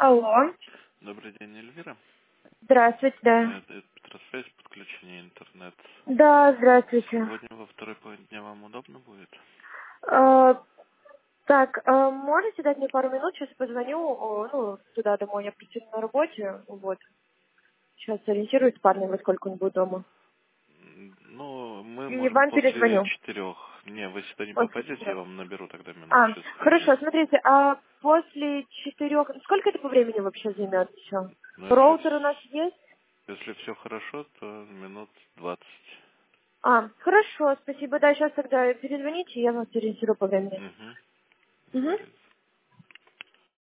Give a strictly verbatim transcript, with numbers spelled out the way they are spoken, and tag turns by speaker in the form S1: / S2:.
S1: Алло.
S2: Добрый день, Эльвира.
S1: Здравствуйте, да.
S2: Это Петросвязь, подключение интернет.
S1: Да, здравствуйте.
S2: Сегодня во второй половине дня вам удобно будет?
S1: А, так, а можете дать мне пару минут? Сейчас позвоню, о, ну, туда домой. Я працюю на работе, вот. Сейчас ориентируюсь с парнем, во сколько он будет дома.
S2: М, Ну, мы
S1: И
S2: можем
S1: вам
S2: после
S1: перезвоню.
S2: четырех. Не, вы сюда не
S1: После
S2: попадете, я
S1: четырех.
S2: вам наберу тогда минут
S1: А,
S2: через
S1: хорошо,
S2: пять-десять.
S1: смотрите, а после четырех... Сколько это по времени вообще займет еще?
S2: Но если,
S1: Роутер у нас
S2: вс-
S1: есть?
S2: если все хорошо, то минут двадцать.
S1: А, хорошо, спасибо. Да, сейчас тогда перезвоните, я вас ориентирую по времени.
S2: Угу.
S1: Угу.
S2: Говорит.